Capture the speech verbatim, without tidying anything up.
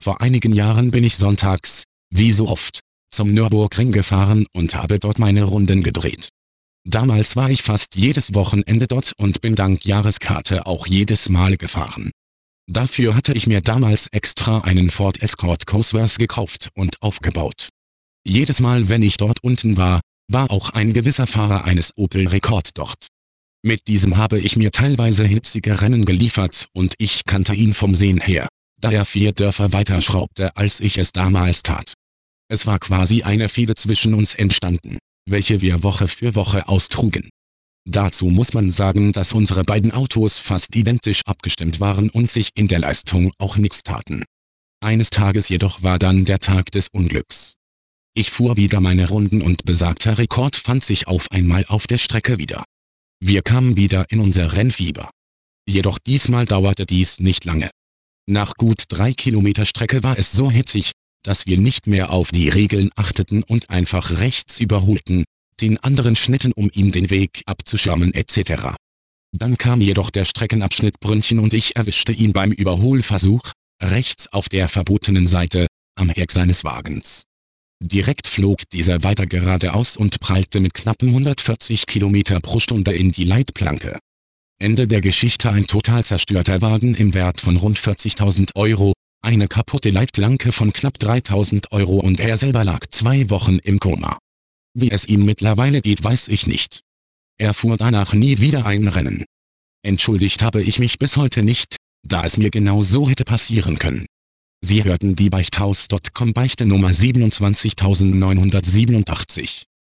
Vor einigen Jahren bin ich sonntags, wie so oft, zum Nürburgring gefahren und habe dort meine Runden gedreht. Damals war ich fast jedes Wochenende dort und bin dank Jahreskarte auch jedes Mal gefahren. Dafür hatte ich mir damals extra einen Ford Escort Cosworth gekauft und aufgebaut. Jedes Mal, wenn ich dort unten war, war auch ein gewisser Fahrer eines Opel Rekord dort. Mit diesem habe ich mir teilweise hitzige Rennen geliefert und ich kannte ihn vom Sehen her, da er vier Dörfer weiter schraubte, als ich es damals tat. Es war quasi eine Fehde zwischen uns entstanden, welche wir Woche für Woche austrugen. Dazu muss man sagen, dass unsere beiden Autos fast identisch abgestimmt waren und sich in der Leistung auch nichts taten. Eines Tages jedoch war dann der Tag des Unglücks. Ich fuhr wieder meine Runden und besagter Rekord fand sich auf einmal auf der Strecke wieder. Wir kamen wieder in unser Rennfieber. Jedoch diesmal dauerte dies nicht lange. Nach gut drei Kilometer Strecke war es so hitzig, dass wir nicht mehr auf die Regeln achteten und einfach rechts überholten, den anderen schnitten, um ihm den Weg abzuschirmen et cetera. Dann kam jedoch der Streckenabschnitt Brünnchen und ich erwischte ihn beim Überholversuch, rechts auf der verbotenen Seite, am Heck seines Wagens. Direkt flog dieser weiter geradeaus und prallte mit knappen hundertvierzig Kilometer pro Stunde in die Leitplanke. Ende der Geschichte: ein total zerstörter Wagen im Wert von rund vierzigtausend Euro, eine kaputte Leitplanke von knapp dreitausend Euro und er selber lag zwei Wochen im Koma. Wie es ihm mittlerweile geht, weiß ich nicht. Er fuhr danach nie wieder ein Rennen. Entschuldigt habe ich mich bis heute nicht, da es mir genau so hätte passieren können. Sie hörten die Beichthaus Punkt com Beichte Nummer siebenundzwanzigtausendneunhundertsiebenundachtzig.